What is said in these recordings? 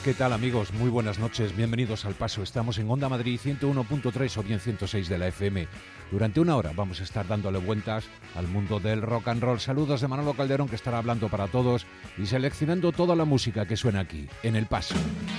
¿Qué tal, amigos? Muy buenas noches, bienvenidos al Paso. Estamos en Onda Madrid 101.3 o bien 106 de la FM. Durante una hora vamos a estar dándole vueltas al mundo del rock and roll. Saludos de Manolo Calderón, que estará hablando para todos y seleccionando toda la música que suena aquí, en El Paso.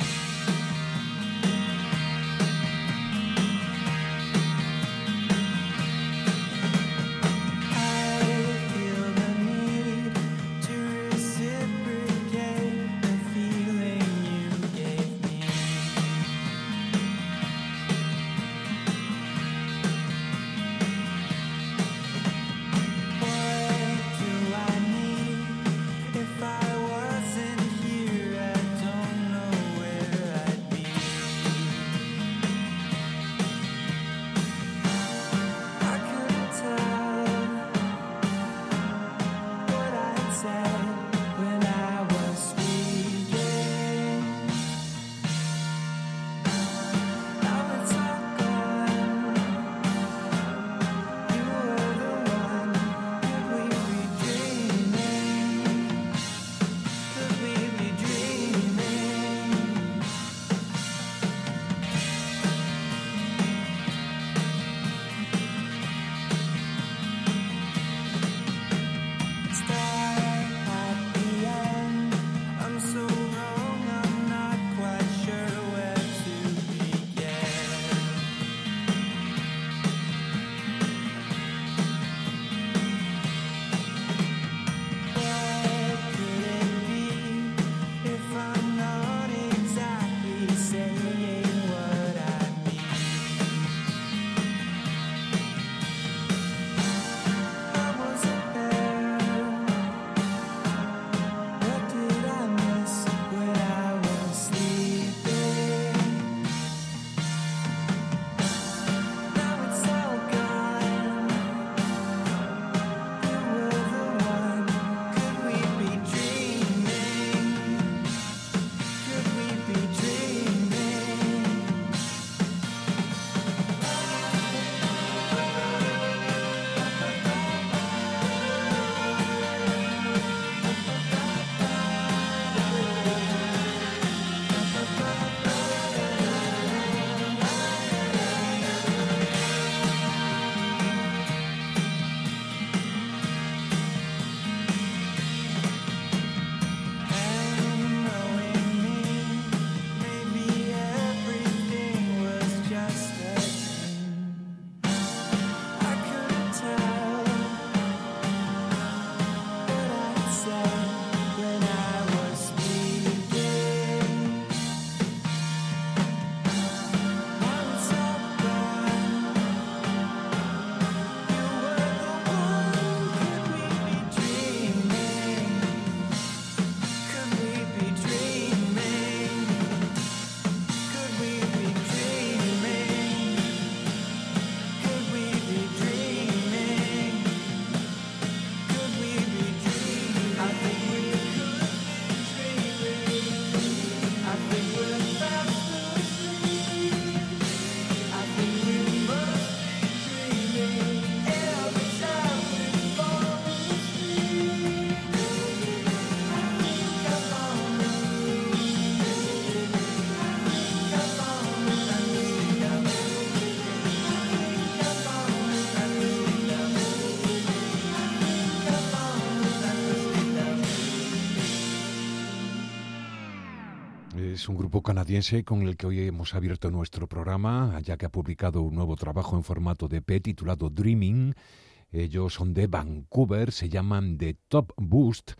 Es un grupo canadiense con el que hoy hemos abierto nuestro programa, ya que ha publicado un nuevo trabajo en formato de EP titulado Dreaming. Ellos son de Vancouver, se llaman The Top Boost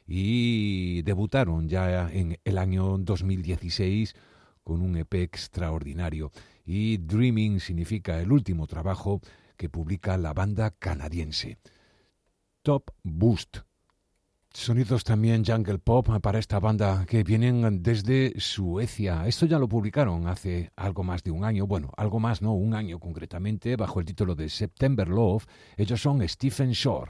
y debutaron ya en el año 2016 con un EP extraordinario. Y Dreaming significa el último trabajo que publica la banda canadiense. Top Boost. Sonidos también jungle pop para esta banda que vienen desde Suecia. Esto ya lo publicaron hace algo más de un año. Bueno, algo más, no, un año concretamente, bajo el título de September Love. Ellos son Stephen Shore.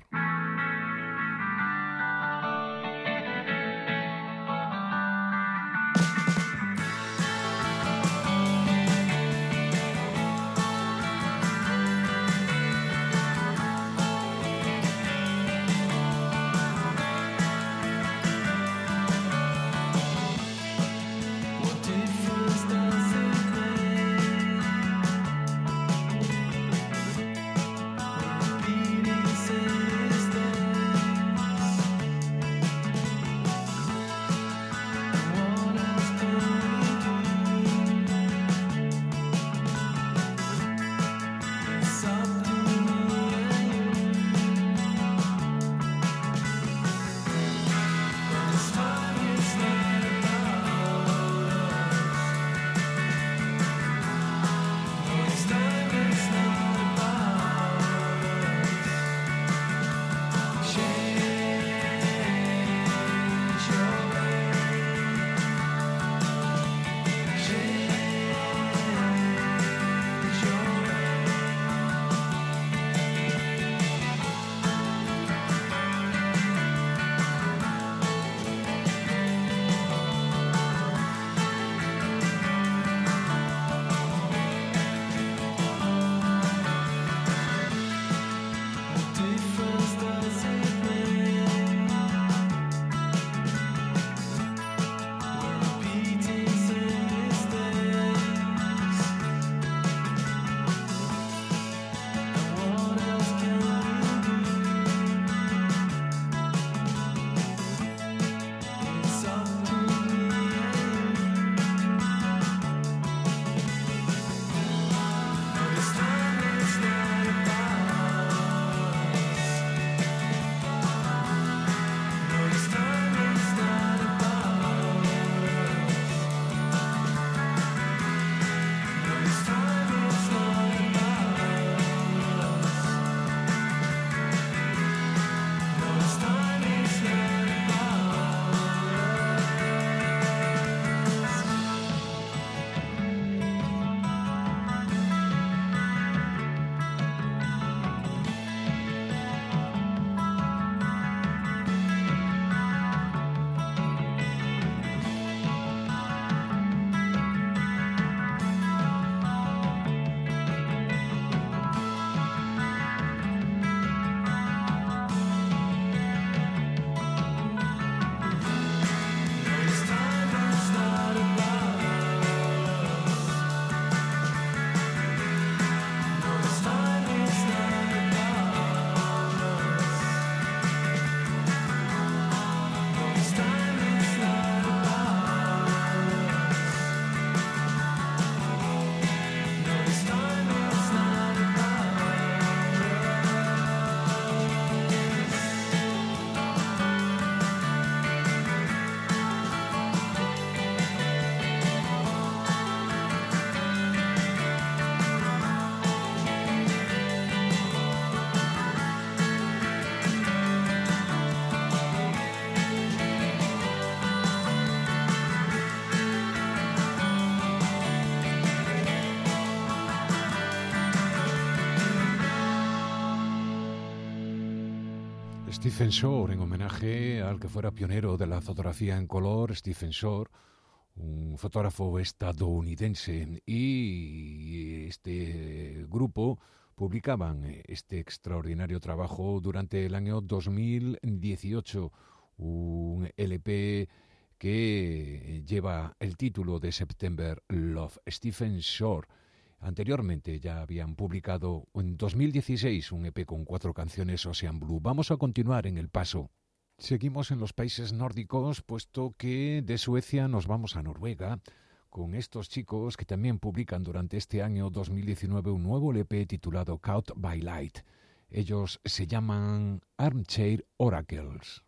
Stephen Shore, en homenaje al que fuera pionero de la fotografía en color, Stephen Shore, un fotógrafo estadounidense, y este grupo publicaban este extraordinario trabajo durante el año 2018, un LP que lleva el título de September Love, Stephen Shore. Anteriormente ya habían publicado en 2016 un EP con 4 canciones, Ocean Blue. Vamos a continuar en el paso. Seguimos en los países nórdicos, puesto que de Suecia nos vamos a Noruega con estos chicos que también publican durante este año 2019 un nuevo LP titulado Caught by Light. Ellos se llaman Armchair Oracles.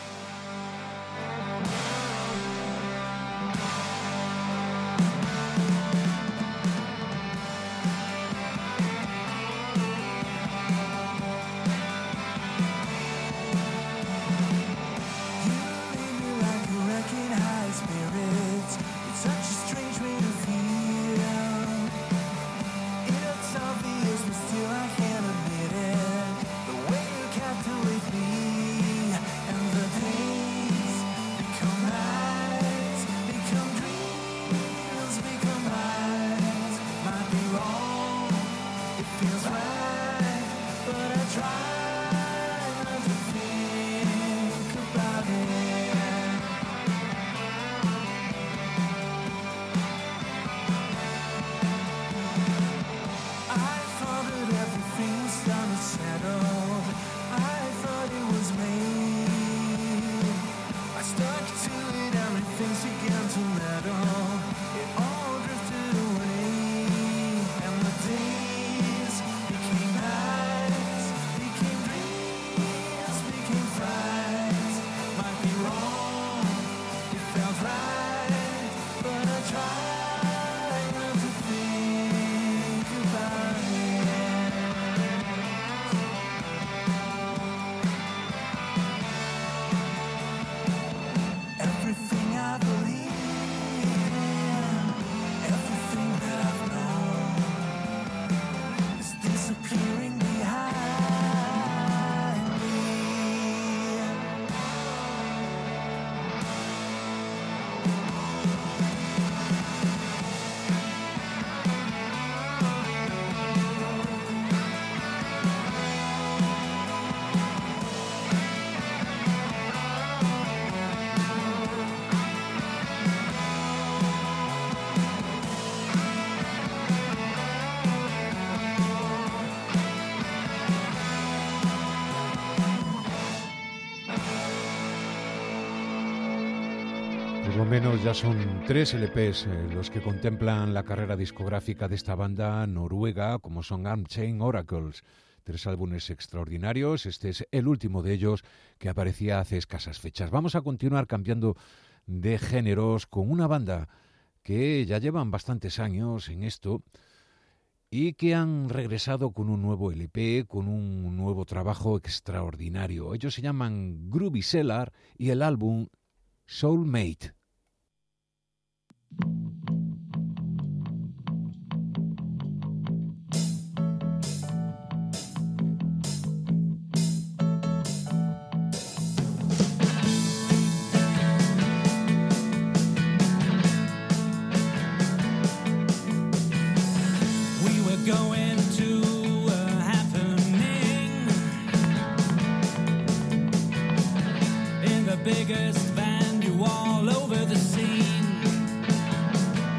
Por lo menos ya son 3 LPs los que contemplan la carrera discográfica de esta banda noruega, como son Armchair Oracles. 3 álbumes extraordinarios, este es el último de ellos que aparecía hace escasas fechas. Vamos a continuar cambiando de géneros con una banda que ya llevan bastantes años en esto y que han regresado con un nuevo LP, con un nuevo trabajo extraordinario. Ellos se llaman Groovy Cellar y el álbum Soulmate. Going to a happening in the biggest venue all over the scene.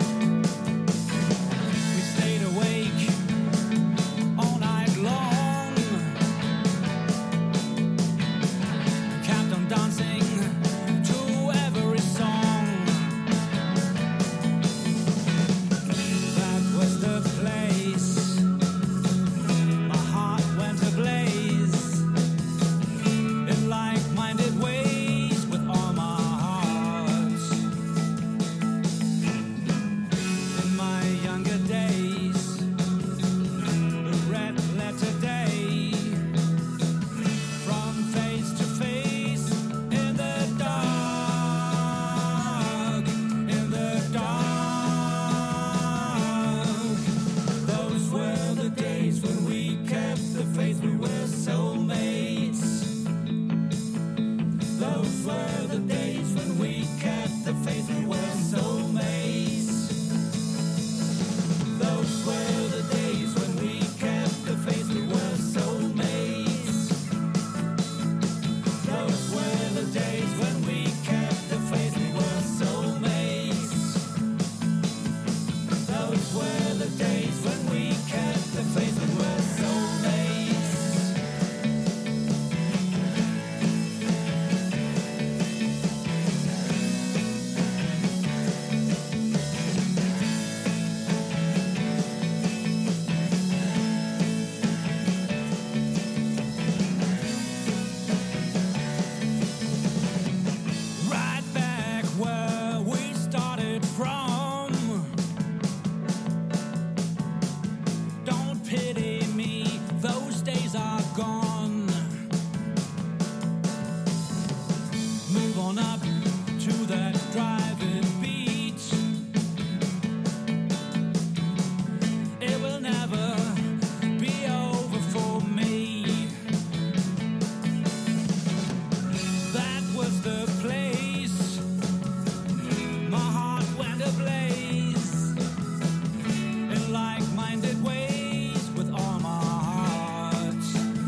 were the days when we kept the faith and were soulmates. Right back where we started from. Don't pity me, those days are gone. Move on up to that driving beat. It will never be over for me. That was the place. My heart went ablaze in like-minded ways with all my heart.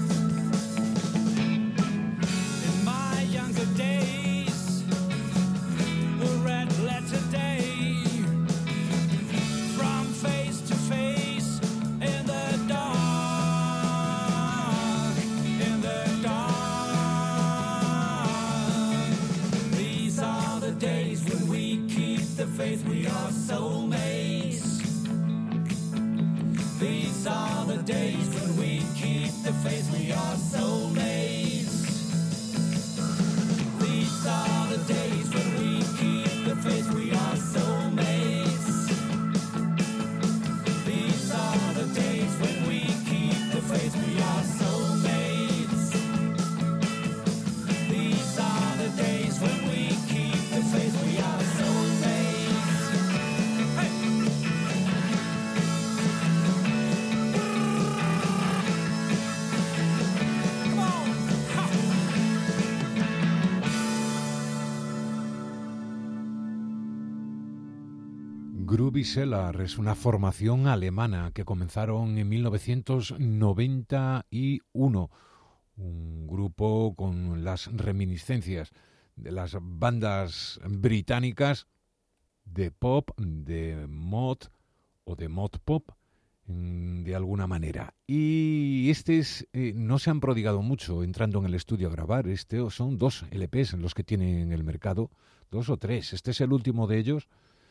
In my younger days, a red letter day, from face to face in the dark, in the dark. These are the days when we keep the faith, we are soulmates. These are the days when we keep the faith, we are soulmates. These are the days when we keep the faith, we are soulmates. These are the days when we keep the faith, we are soulmates. These are the days when we keep the faith, we are soulmates. Hey! Come on! Ha! Groovy Cellar es una formación alemana que comenzaron en 1991. Un grupo con las reminiscencias de las bandas británicas de pop, de mod o de mod pop, de alguna manera. Y no se han prodigado mucho entrando en el estudio a grabar. Son 2 LPs los que tienen en el mercado, 2 o 3. Este es el último de ellos.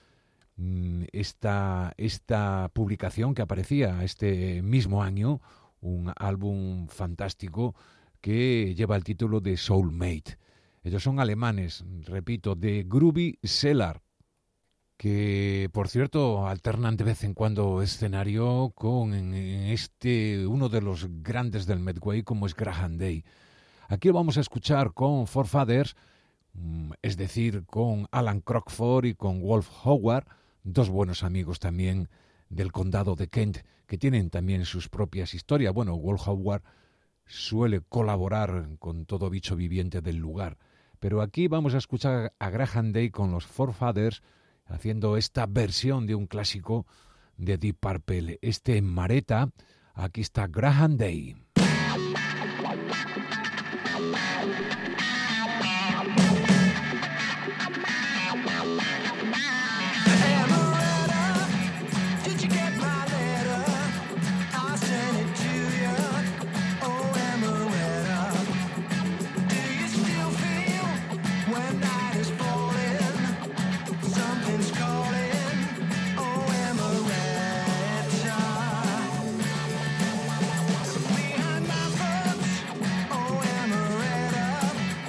Esta publicación que aparecía este mismo año, un álbum fantástico que lleva el título de Soulmate. Ellos son alemanes, repito, de Groovy Cellar, que por cierto alternan de vez en cuando escenario con uno de los grandes del Medway como es Graham Day. Aquí lo vamos a escuchar con Forefathers, es decir, con Alan Crockford y con Wolf Howard, 2 buenos amigos también del condado de Kent, que tienen también sus propias historias. Bueno, Wolf Howard suele colaborar con todo bicho viviente del lugar. Pero aquí vamos a escuchar a Graham Day con los Forefathers haciendo esta versión de un clásico de Deep Purple. Mareta, aquí está Graham Day. Behind my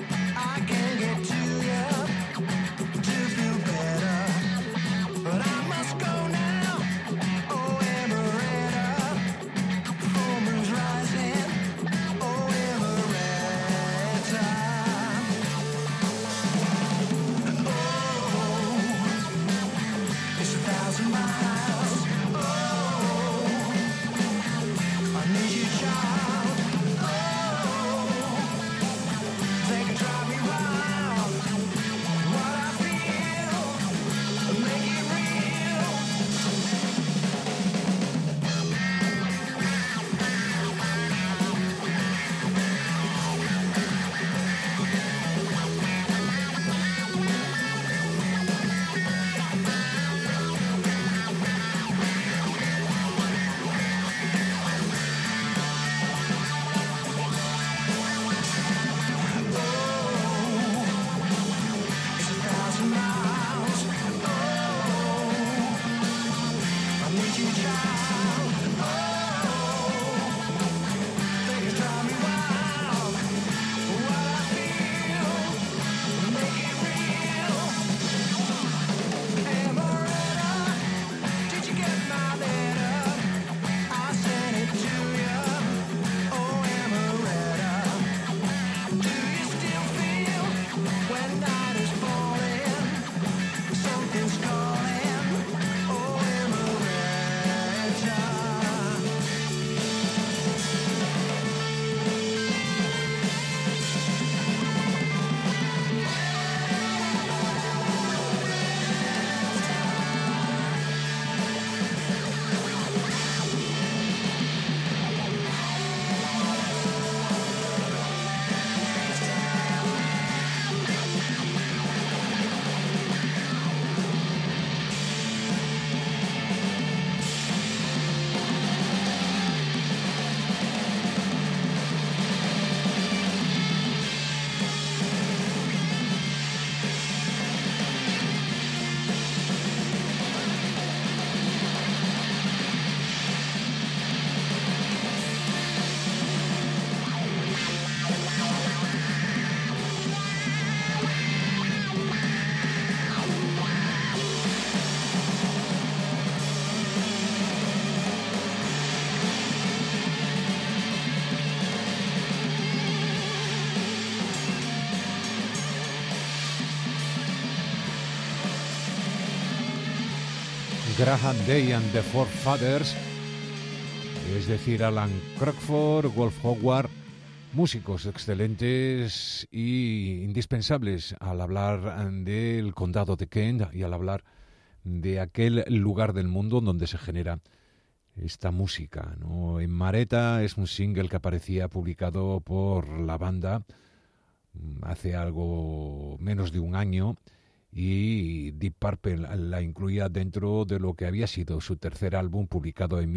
Graham Day and the Four Fathers, es decir, Alan Crockford, Wolf Howard, músicos excelentes y indispensables al hablar del condado de Kent y al hablar de aquel lugar del mundo donde se genera esta música, ¿no? En Mareta es un single que aparecía publicado por la banda hace algo menos de un año, y Deep Purple la incluía dentro de lo que había sido su tercer álbum publicado en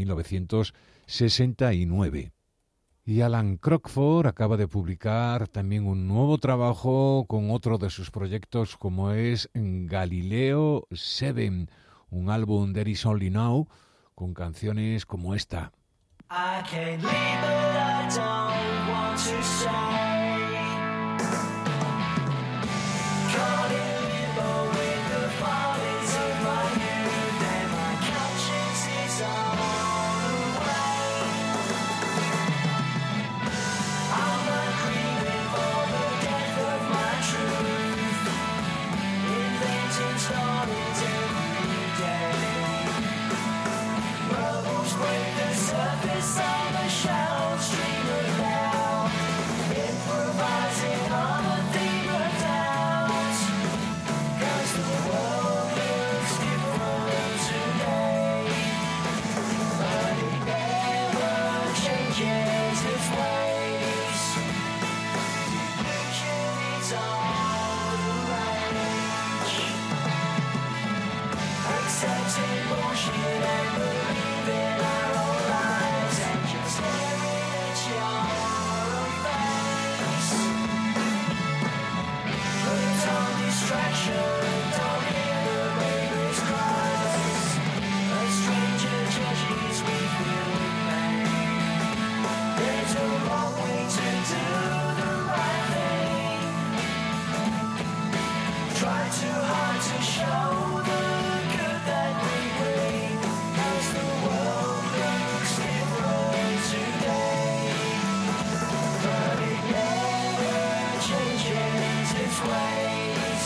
1969. Y Alan Crockford acaba de publicar también un nuevo trabajo con otro de sus proyectos, como es Galileo 7, un álbum There Is Only Now, con canciones como esta. I can't leave, but I don't want to say. Caught in limbo with the follies of my youth, and my conscience is all away. I'm not grieving for the death of my truth, inventing stories every day. Bubbles break the surface of a shallow stream of doubt, improvising on a theme of doubt. 'Cause the world looks different today, but it never changes its ways. Delusion is all the rage, accepting bullshit and believing our own lies, and just staring at your own face. Put on distraction, don't hear the baby's cries. A stranger judges, we feel pain. There's a wrong way to do the right thing. Try too hard to show the good that we bring, 'cause the world looks different today, but it never changes its ways.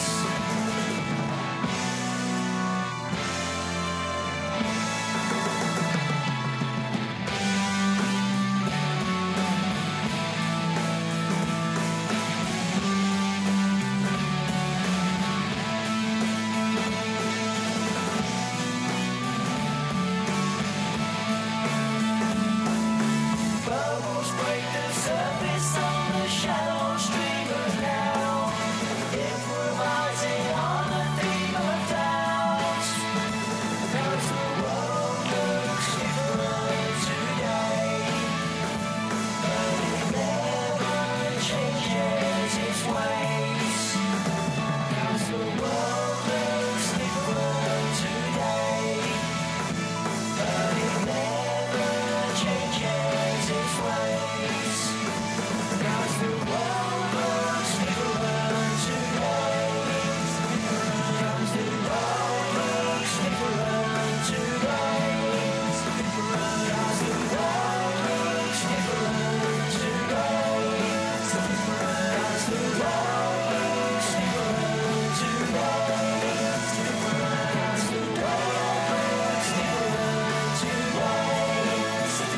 Bubbles break the surface on the shallow stream of now, improvising on a theme of doubt. 'Cause the world looks different today, but it never changes its ways. 'Cause the world looks different today, but it never changes its ways. 'Cause the world looks different today, 'cause the world looks different today, 'cause the world looks different today, 'cause the world looks different today, 'cause the world looks different today, 'cause the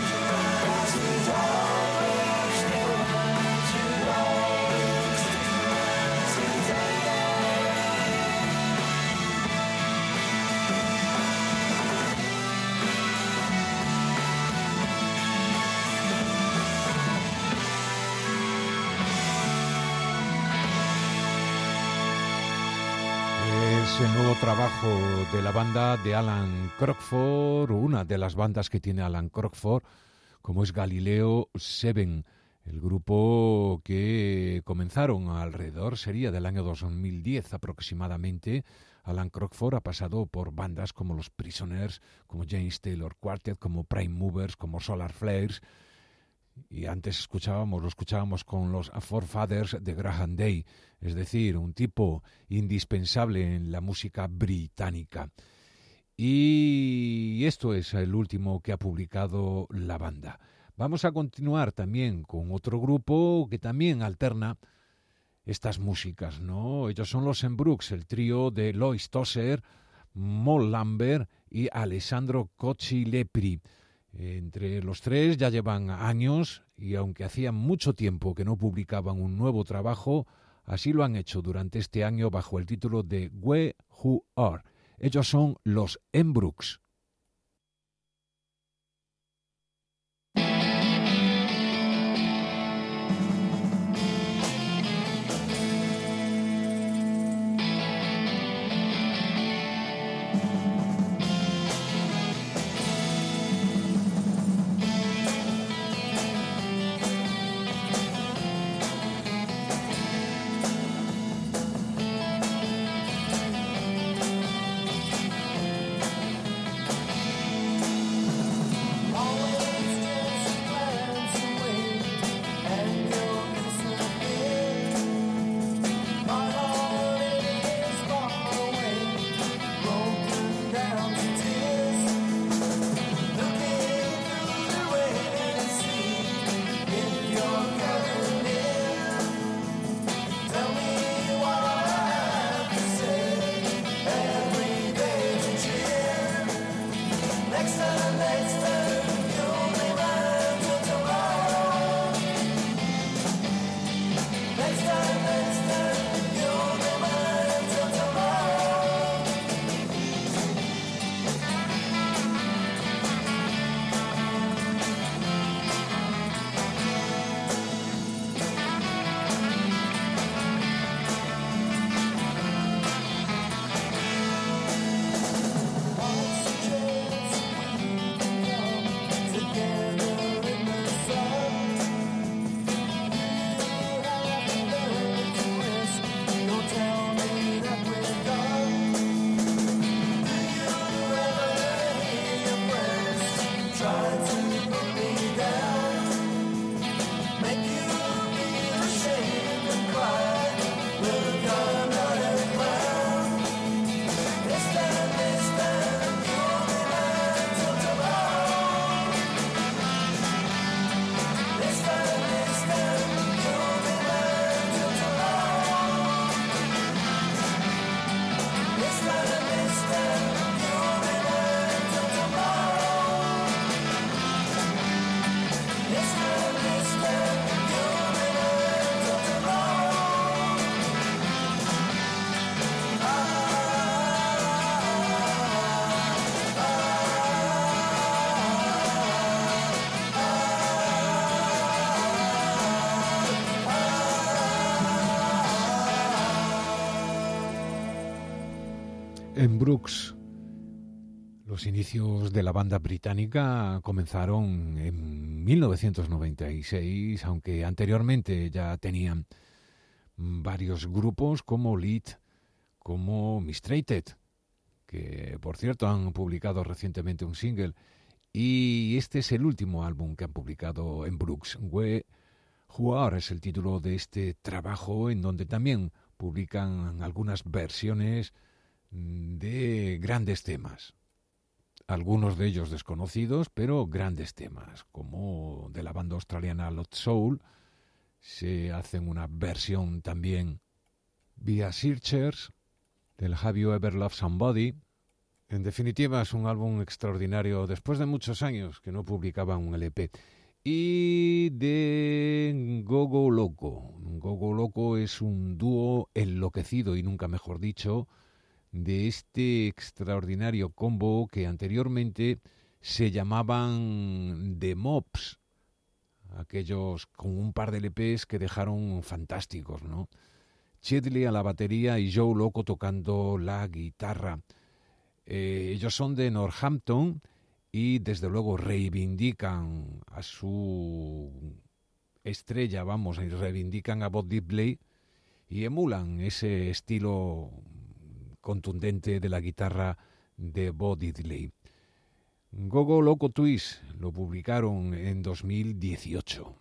world looks Es el nuevo trabajo de la banda de Alan Crockford, una de las bandas que tiene Alan Crockford, como es Galileo 7, el grupo que comenzaron alrededor, sería del año 2010 aproximadamente. Alan Crockford ha pasado por bandas como Los Prisoners, como James Taylor Quartet, como Prime Movers, como Solar Flares, y antes lo escuchábamos con los Four Fathers de Graham Day, es decir, un tipo indispensable en la música británica. Y esto es el último que ha publicado la banda. Vamos a continuar también con otro grupo que también alterna estas músicas, ¿no? Ellos son los Brooks, el trío de Lois Tosser, Moll Lambert y Alessandro Cocci Lepri. Entre los tres ya llevan años y aunque hacía mucho tiempo que no publicaban un nuevo trabajo, así lo han hecho durante este año bajo el título de We Who Are. Ellos son los Embrooks. Embrooks. Los inicios de la banda británica comenzaron en 1996, aunque anteriormente ya tenían varios grupos como Lead, como Mistreated, que por cierto han publicado recientemente un single, y este es el último álbum que han publicado Embrooks. We Who Are es el título de este trabajo, en donde también publican algunas versiones de grandes temas, algunos de ellos desconocidos, pero grandes temas, como de la banda australiana Lost Soul. Se hacen una versión también vía Searchers del Have You Ever Loved Somebody. En definitiva, es un álbum extraordinario después de muchos años que no publicaban un LP. Y de Gogo Loco. Gogo Loco es un dúo enloquecido, y nunca mejor dicho, de este extraordinario combo que anteriormente se llamaban The Mops, aquellos con un par de LPs que dejaron fantásticos, ¿no? Chidley a la batería y Joe Loco tocando la guitarra. Ellos son de Northampton y desde luego reivindican a su estrella, vamos, reivindican a Bo Diddley y emulan ese estilo contundente de la guitarra de Bo Diddley. Gogo Loco Twist lo publicaron en 2018.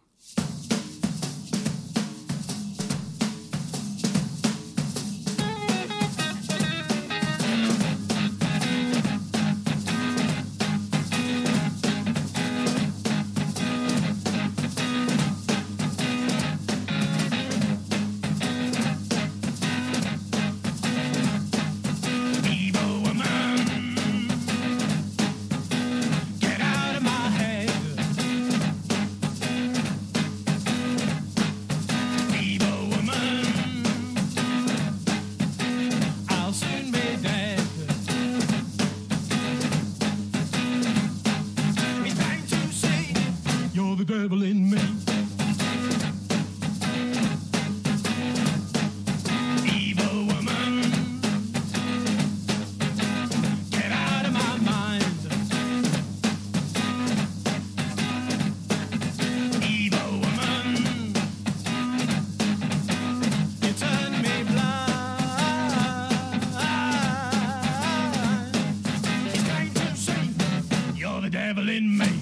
Evil woman. devil in me.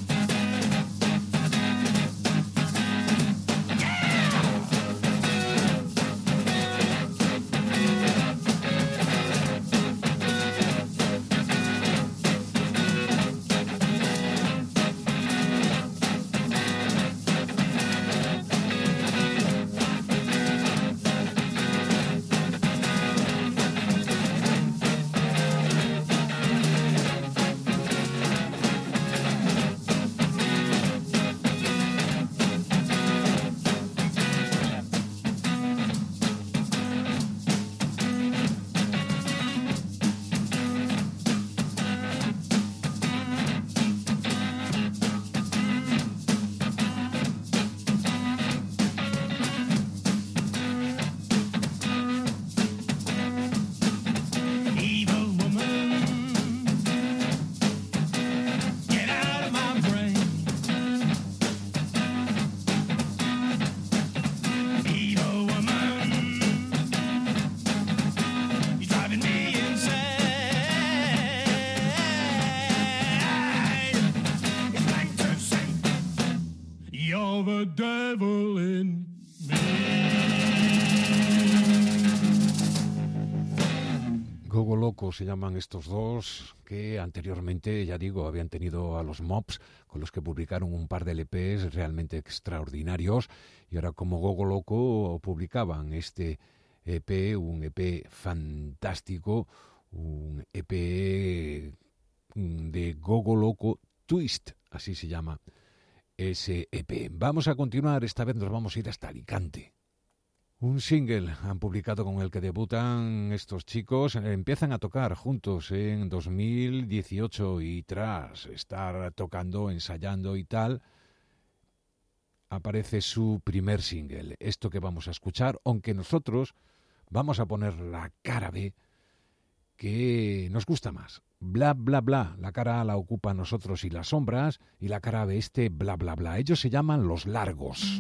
The devil in me. Gogo Loco se llaman estos dos que anteriormente, ya digo, habían tenido a los Mops, con los que publicaron un par de LPs realmente extraordinarios, y ahora como Gogo Loco publicaban este EP, un EP fantástico, un EP de Gogo Loco Twist, así se llama ese EP. Vamos a continuar, esta vez nos vamos a ir hasta Alicante. Un single han publicado con el que debutan estos chicos, empiezan a tocar juntos en 2018 y tras estar tocando, ensayando y tal, aparece su primer single, esto que vamos a escuchar, aunque nosotros vamos a poner la cara B, que nos gusta más. Bla, bla, bla. La cara A la ocupa Nosotros y las Sombras, y la cara B este bla, bla, bla. Ellos se llaman Los Largos.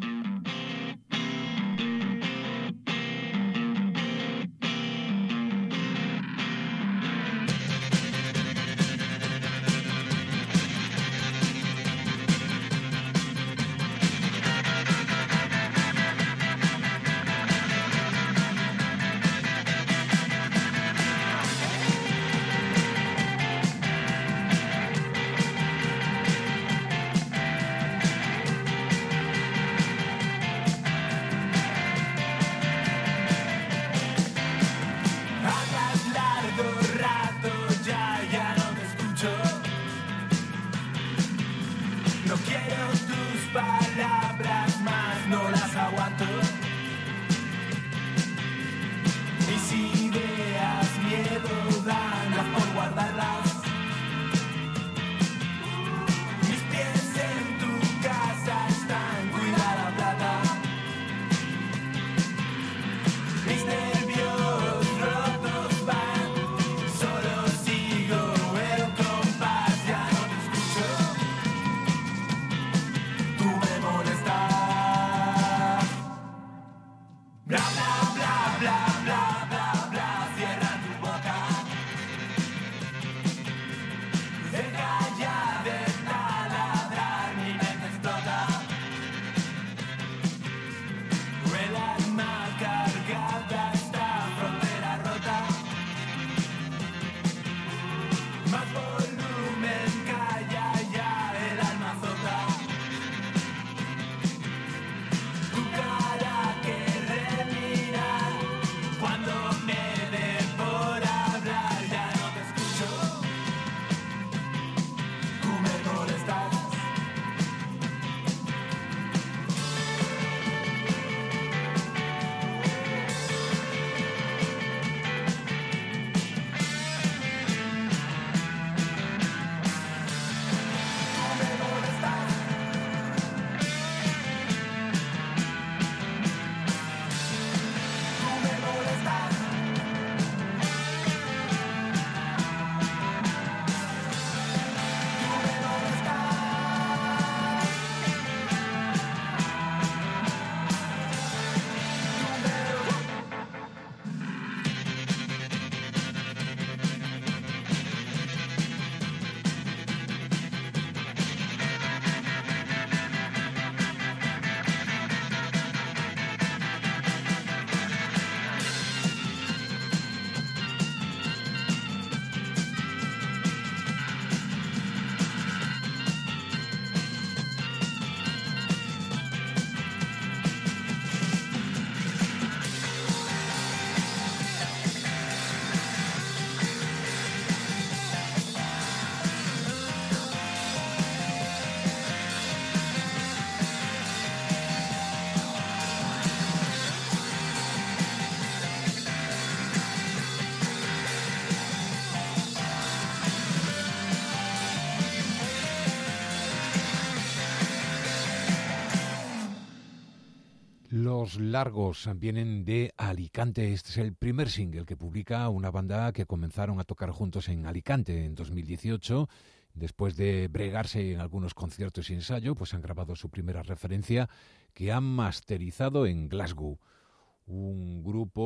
Los Largos vienen de Alicante. Este es el primer single que publica una banda que comenzaron a tocar juntos en Alicante en 2018. Después de bregarse en algunos conciertos y ensayo, pues han grabado su primera referencia que han masterizado en Glasgow. Un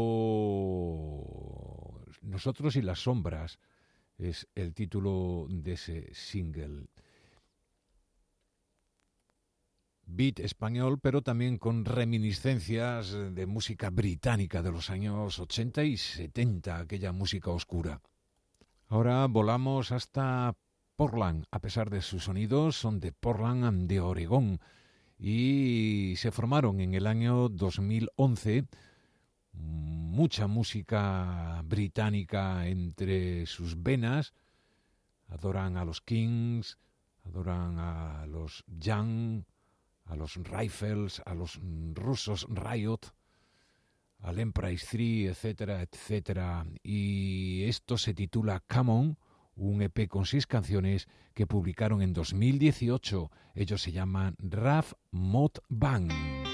grupo... Nosotros y las sombras es el título de ese single. Beat español, pero también con reminiscencias de música británica de los años 80 y 70, aquella música oscura. Ahora volamos hasta Portland. A pesar de sus sonidos, son de Portland, de Oregón, y se formaron en el año 2011. Mucha música británica entre sus venas. Adoran a los Kings, adoran a los Young, a los Rifles, a los rusos Riot, al Emprise 3, etcétera, etcétera. Y esto se titula Come On, un EP con 6 canciones que publicaron en 2018. Ellos se llaman Raf Mod Bang.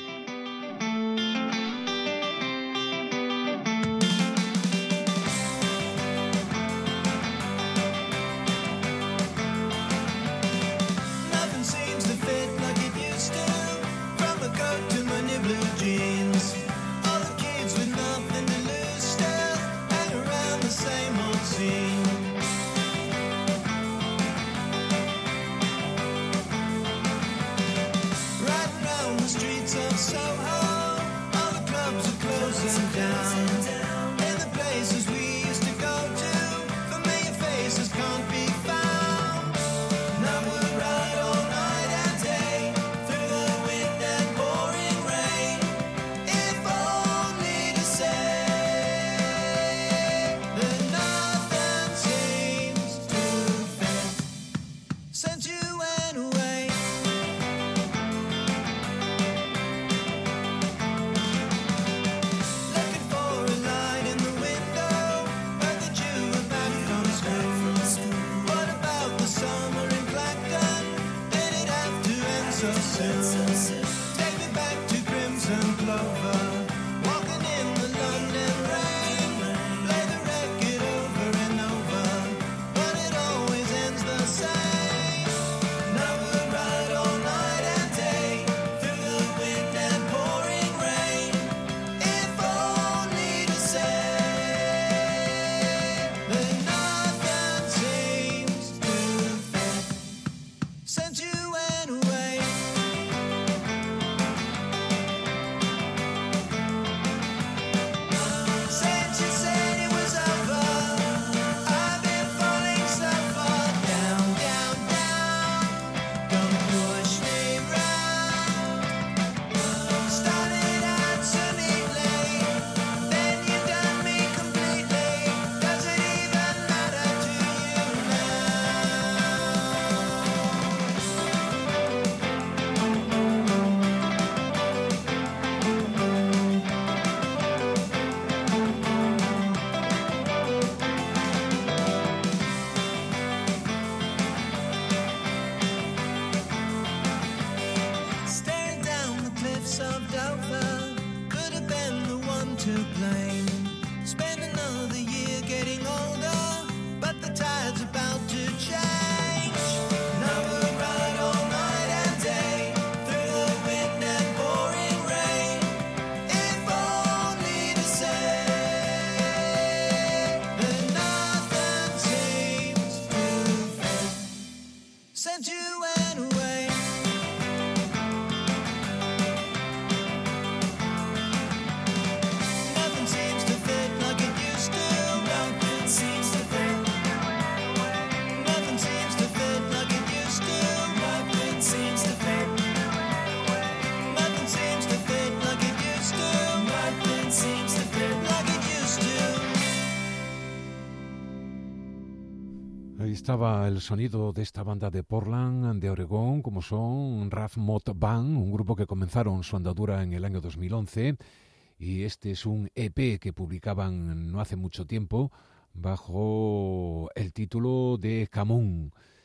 Ahí estaba el sonido de esta banda de Portland, de Oregón, como son Raf Mod Bang, un grupo que comenzaron su andadura en el año 2011, y este es un EP que publicaban no hace mucho tiempo bajo el título de Come On.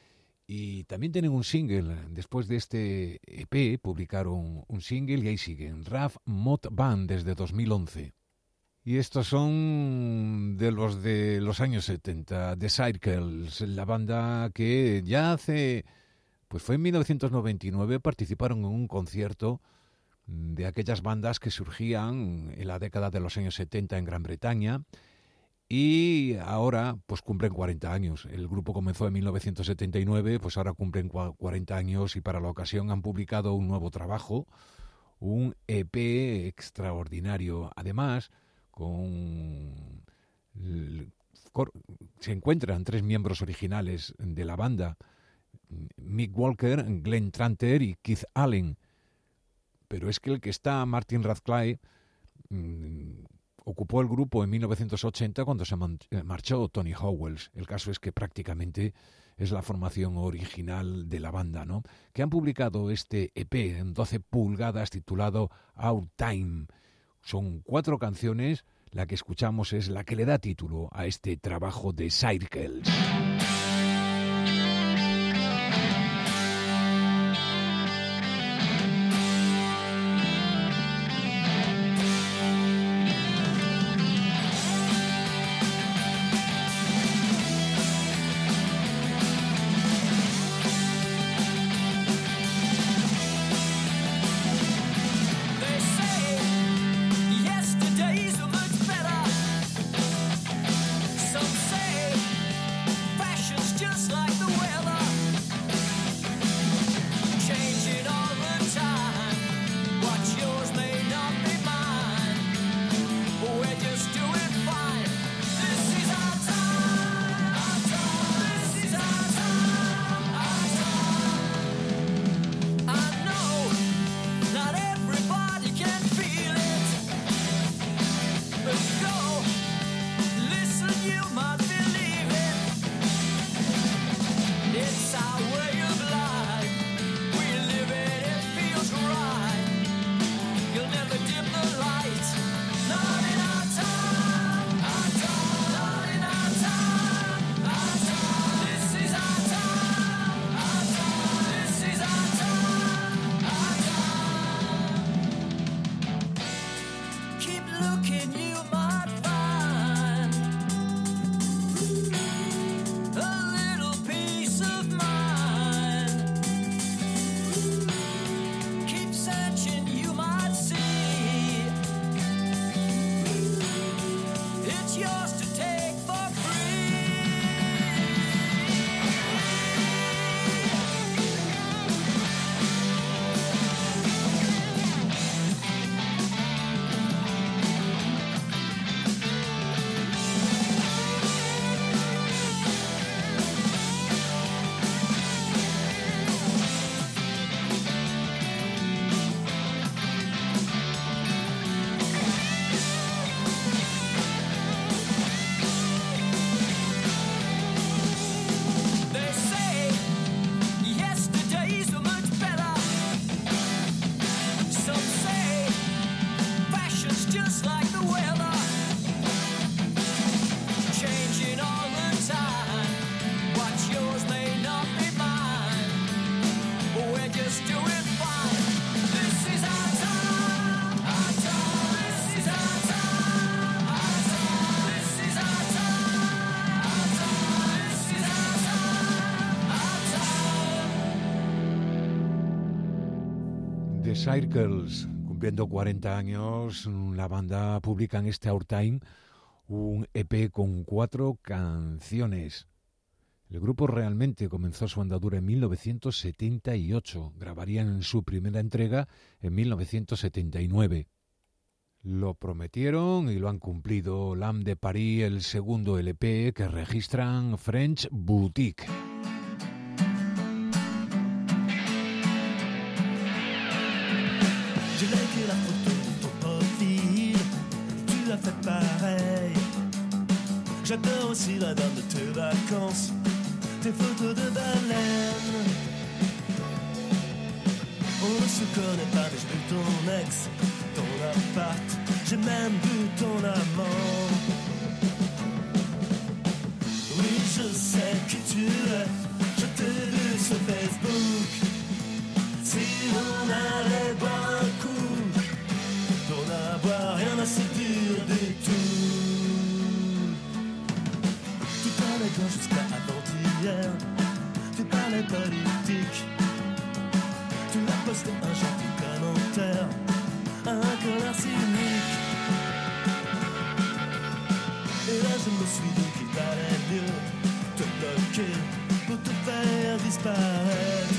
Y también tienen un single. Después de este EP publicaron un single y ahí siguen. Rough Mod Band desde 2011. Y estos son de los años 70, The Circles, la banda que ya pues fue en 1999, participaron en un concierto de aquellas bandas que surgían en la década de los años 70 en Gran Bretaña y ahora pues cumplen 40 años. El grupo comenzó en 1979, pues ahora cumplen 40 años y para la ocasión han publicado un nuevo trabajo, un EP extraordinario. Además, se encuentran 3 miembros originales de la banda, Mick Walker, Glenn Tranter y Keith Allen. Pero es que el que está, Martin Radcliffe, ocupó el grupo en 1980 cuando se marchó Tony Howells. El caso es que prácticamente es la formación original de la banda, ¿no? Que han publicado este EP en 12 pulgadas titulado Our Time. Son 4 canciones, la que escuchamos es la que le da título a este trabajo de Circles. The Circles, cumpliendo 40 años, la banda publica en este Our Time un EP con 4 canciones. El grupo realmente comenzó su andadura en 1978, grabarían su primera entrega en 1979. Lo prometieron y lo han cumplido. L'Âme de Paris, el segundo LP que registran French Boutique. J'ai liké la photo de ton profil, tu as fait pareil. J'adore aussi la date de tes vacances, tes photos de baleine. On ne se connaît pas mais j'ai vu ton ex, ton appart, j'ai même vu ton amant. Oui je sais qui tu es, je t'ai vu sur Facebook. Si on allait boire un coup, pour n'avoir rien à se dire du tout. Tu parlais quand jusqu'à avant-hier, tu parlais politique. Tu as posté un gentil commentaire, un connard cynique. Et là je me suis dit qu'il fallait mieux te bloquer pour te faire disparaître.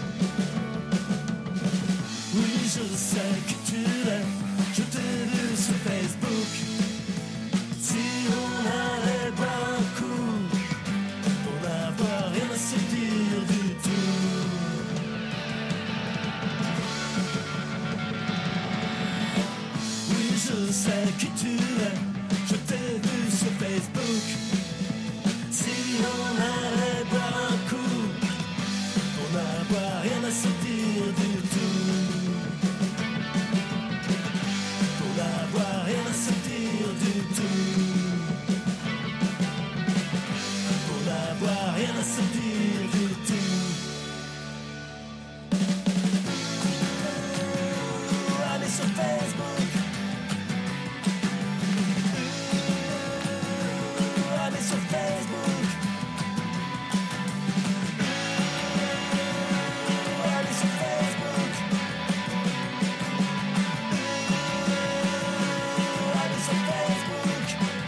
Oui, je sais que tu l'es, je t'ai vu sur Facebook. Si on allait boire un coup, pour n'avoir rien à se dire du tout. Oui, je sais que tu l'es, je t'ai vu sur Facebook. Si on allait boire un coup, pour n'avoir rien à se dire du tout. Pour n'avoir rien à se dire du tout. Pour n'avoir rien à se dire du tout. Allez sur Facebook. Allez sur Facebook. Allez sur Facebook. Allez sur Facebook.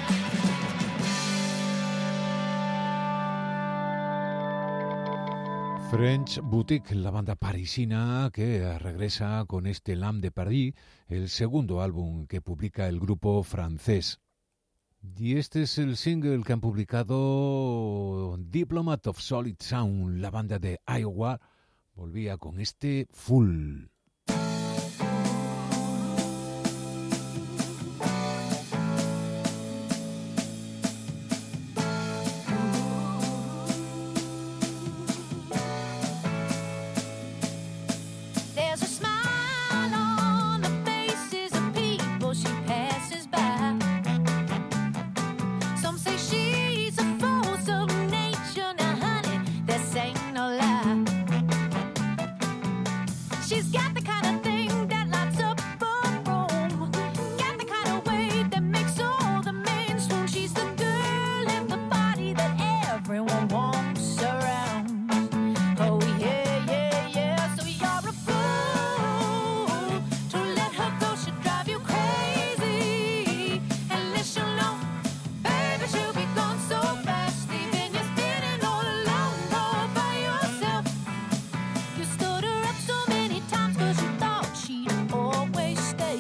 French Boutique, la banda parisina que regresa con este L'Âme de Paris, el segundo álbum que publica el grupo francés. Y este es el single que han publicado Diplomat of Solid Sound, la banda de Iowa, volvía con este Full. There's a smile on the faces of people she passes by. Some say she's a force of nature. Now, honey, this ain't no lie. She's got the kind of thing that lights up a room. Got the kind of way that makes all the men swoon. She's the girl in the body that everyone wants around. Oh yeah, yeah, yeah. So you're a fool to let her go. She'll drive you crazy. Unless you know, baby, she'll be gone so fast, leaving you spinning all alone, all by yourself. You stood her up so many times 'cause you thought she'd always stay.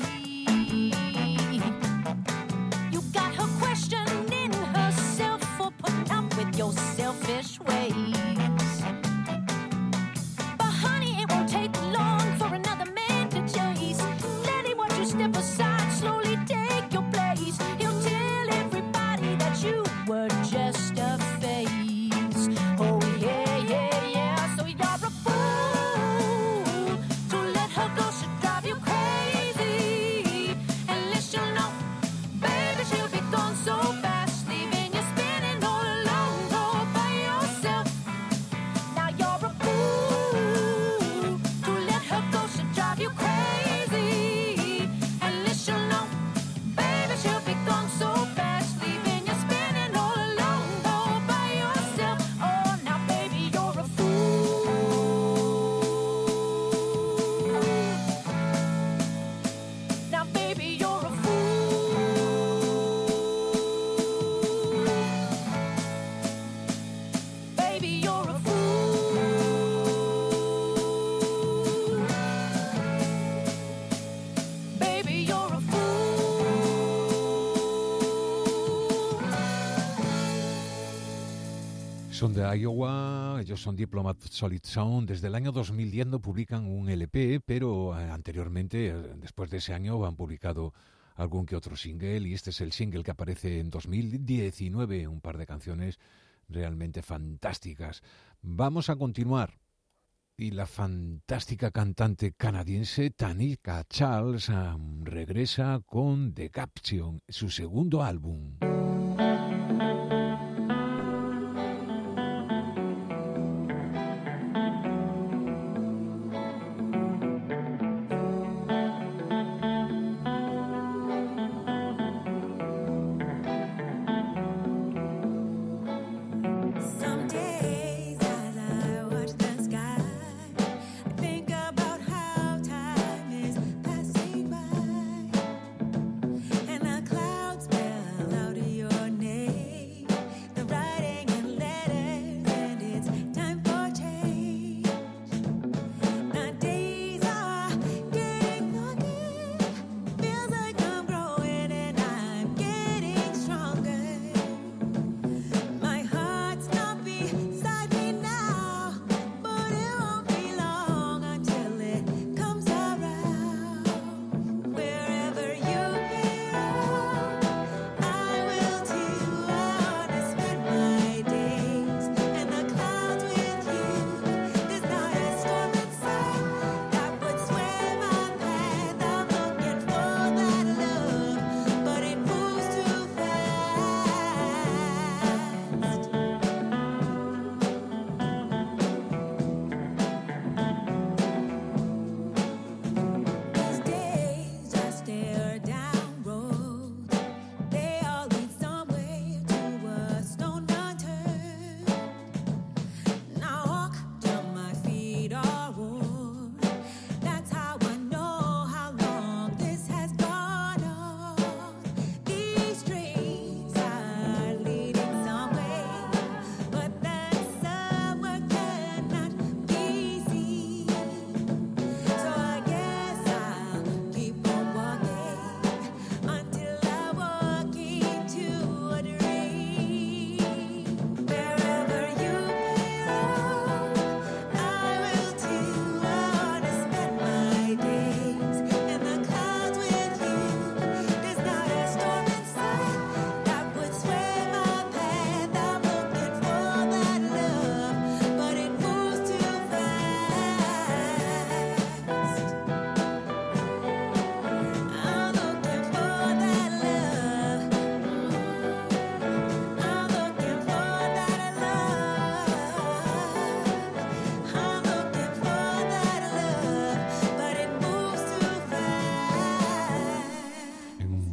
You got her questioning herself for putting up with your selfish ways. But honey, it won't take long for another man to chase. Let him watch you step aside, slowly take your place. He'll tell everybody that you were just a phase. Oh yeah, yeah, yeah. So you're a fool to let her go. She'll drive you crazy. Unless you know, baby, she'll be gone so fast, leaving you spinning all alone, all by yourself. Now you're a fool to let her go. She'll drive you crazy. Unless you know, baby, she'll be gone so fast, leaving you spinning all alone, all by yourself. Oh, now baby, you're a fool. Now baby, you're a fool. Baby, you're a fool. Baby, you're a fool. Son de Iowa, ellos son Diplomat Solid Sound. Desde el año 2010 no publican un LP, pero anteriormente, después de ese año, han publicado algún que otro single, y este es el single que aparece en 2019, un par de canciones realmente fantásticas. Vamos a continuar. Y la fantástica cantante canadiense Tanika Charles regresa con The Caption, su segundo álbum.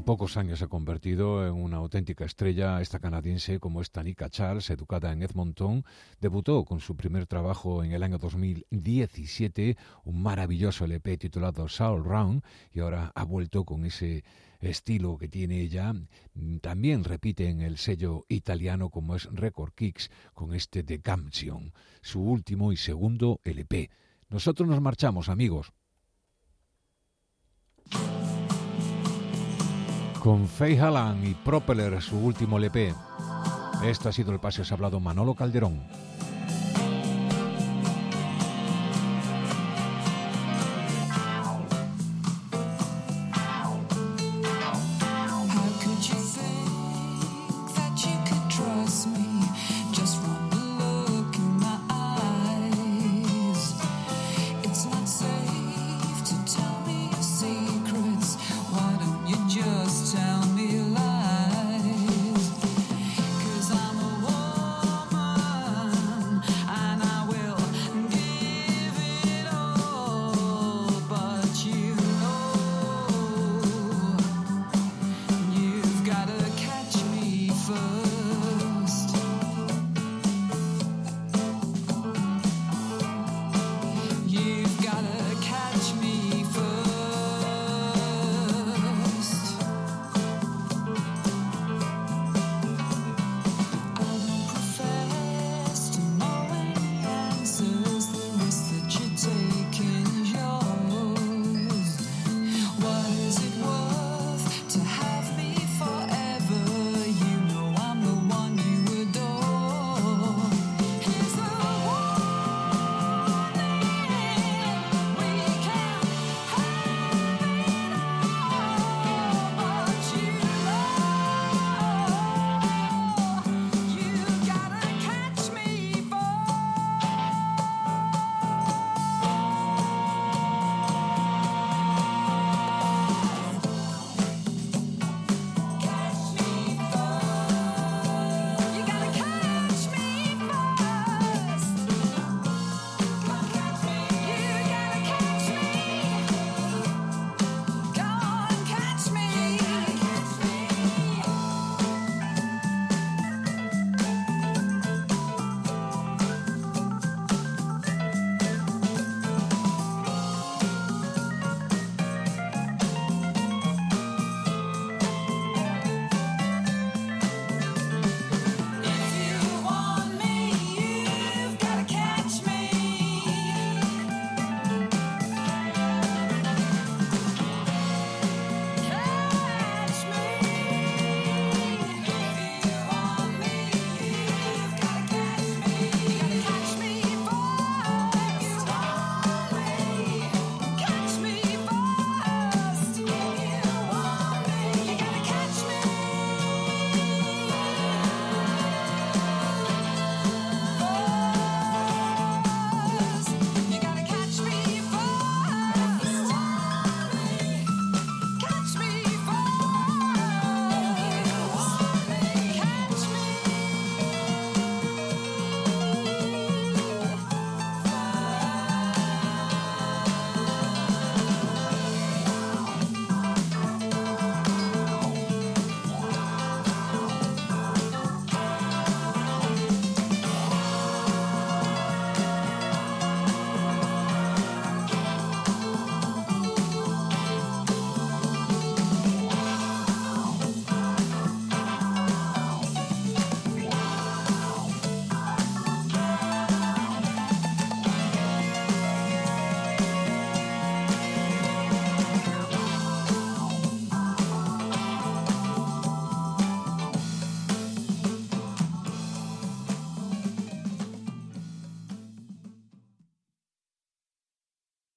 pocos años se ha convertido en una auténtica estrella esta canadiense como es Tanika Charles, educada en Edmonton. Debutó con su primer trabajo en el año 2017, un maravilloso LP titulado Soul Round, y ahora ha vuelto con ese estilo que tiene ella. También repite en el sello italiano como es Record Kicks con este The Gumption, su último y segundo LP. Nosotros nos marchamos, amigos, con Faye Hallan y Propeller, su último LP. Esto ha sido El Paseo, se ha hablado Manolo Calderón.